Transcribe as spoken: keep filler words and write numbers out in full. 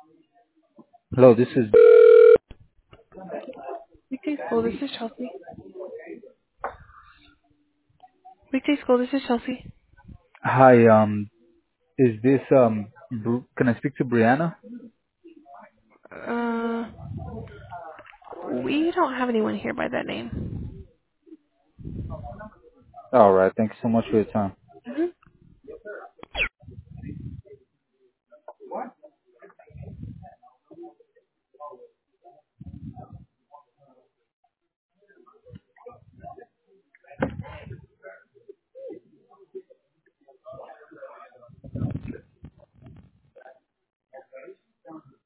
Hello, this is. Weekday school, this is Chelsea. Weekday school, this is Chelsea. Hi, um, is this, um, Bru- can I speak to Brianna? Uh, we don't have anyone here by that name. All right, thank you so much for your time.